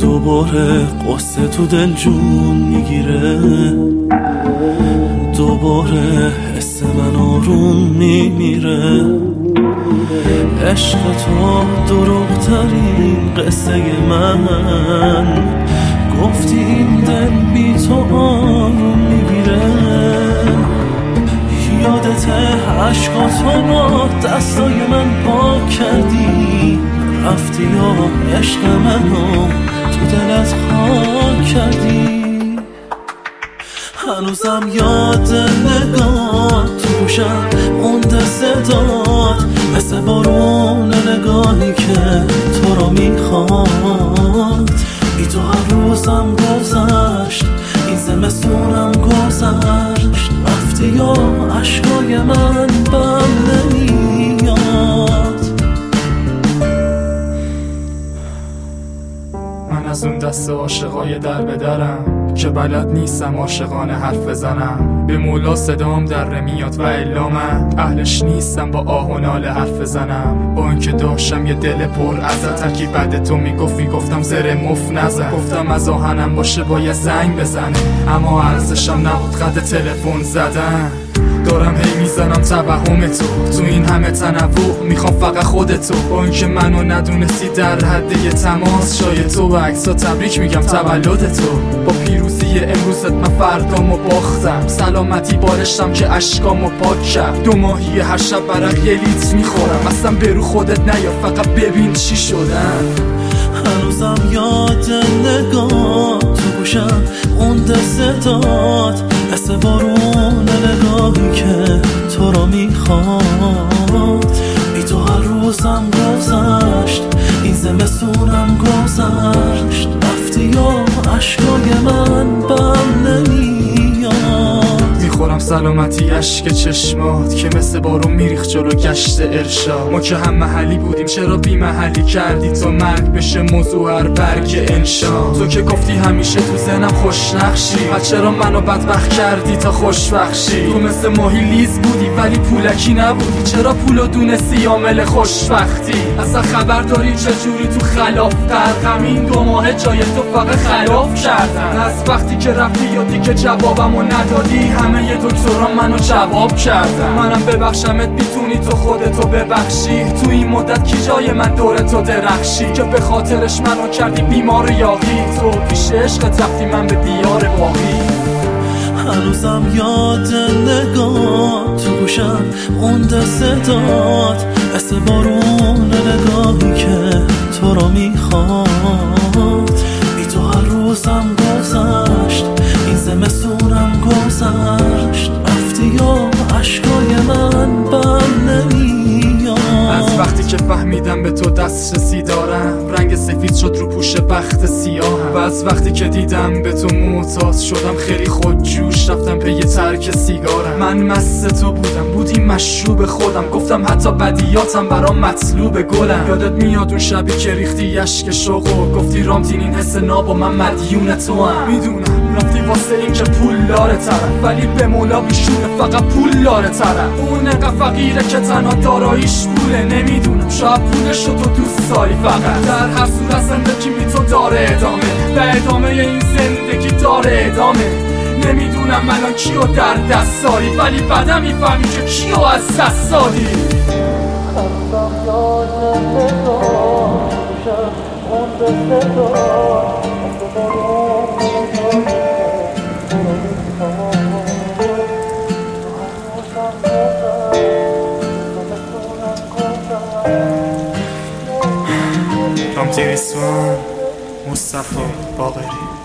دوباره قصه تو دل جون میگیره، دوباره حس من آروم میمیره. عشق تو دروغترین قصه من، گفتی این دل بی تو آروم میگیره. یادت عشقاتو با دستای من پاک کردی، رفتی یا عشق منو تو دلت خاک کردی. هنوزم یاد نگاه تو گوشم مونده صدات، مثل بارون نگاهی که تو رو میخواد. بی تو هر روزم گذشت، این زمستونم گذشت، رفتی یا عشقای من بم نمیاد. من از اون دست عاشقای در به درم که بلد نیستم عاشقانه حرف بزنم. به مولا صدام در میاد و الا من اهلش نیستم با آه و ناله حرف بزنم. با اینکه داشتم یه دل پر ازت، ترکی بعد تو میگفتم زره مف نزن. گفتم از آهنم باشه باید زنگ بزنه، اما ارزشم نبود قد تلفن زدن. دارم هی میزنم توهم تو این همه تنوع، میخوام فقط خودتو. با اینکه منو ندونستی در حد یه تماس، شاید تو و عکسا تبریک میگم تولدتو. با پیروزی امروزت من فردامو باختم، سلامتی بارشتم که اشکامو پاک کرد. 2 ماهی هر شب برق یه لیتر میخورم، اصلا برو خودت نیا فقط ببین چی شدن. هنوزم یاد نگاه تو گوشم مونده صدات، مثل بارون نگاهی که تو رو میخواد. بی تو هر روزم گذشت، این زمستونم گذشت، رفتی یا عشقای من بم نمیاد. میخورم سلامتی اشک چشمات که مثل بارون میریخت جلو گشت ارشاد. ما که هم محلی بودیم چرا بی محلی کردی تا مرگ بشه موضوع هر برگ انشا. تو که گفتی همیشه تو ذهنم خوش نقشی، چرا منو بدبخت کردی تا خوشبخشی. تو مثل ماهی لیز بودی ولی پولکی نبودی، چرا پولو دونستی عامل خوشبختی. اصلا خبر داری چجوری تو خلاف غرقم، این 2 ماه جای تو فقط خلاف کردن. از وقتی که رفتی یا دیگه جوابمو ندادی، همه ی دکتران منو جواب کردن. منم ببخشمت میتونی تو خودتو ببخشی، تو این مدت کی جای من دور تو درخشی که به خاطرش منو کردی بیمار یاغی. تو پیش عشقت رفتی من به دیار باقی. هنوزم یاد نگاه تو گوشم مونده صدات، مثل بارون نگاهی که تو رو میخواد. بی تو هر روزم گذشت، این زمستونم گذشت، رفتی یا عشقای من بم نمیاد. از وقتی که فهمیدم به تو دسترسی دارم، رنگ سفید شد رو پوش بخت سیاهم. و از وقتی که دیدم به تو معتاد شدم، خیلی خودجوش رفتم پی ترک سیگارم. من مست تو بودی مشروب خودم، گفتم حتی بدیاتم برام مطلوب گلم. یادت میاد اون شبی که ریختی اشک شوق و گفتی رامتین این حس ناب و من مدیون تو هم. میدونم رفتی واسه این که پول داره طرف، ولی به مولا بیشونه فقط پول داره طرف. اون انقدر فقیره که تنها داراییش پوله، نمیدونم شاید پولش رو تو دوست داری فقط. در هر صورت زندگی بی تو داره ادامه، و ادامه این زندگی داره ادامه. نمیدونم الان کیو در دست داری، ولی بعدا میفهمی که کیو از دست داری. رامتین رسوان، مصطفی باقری.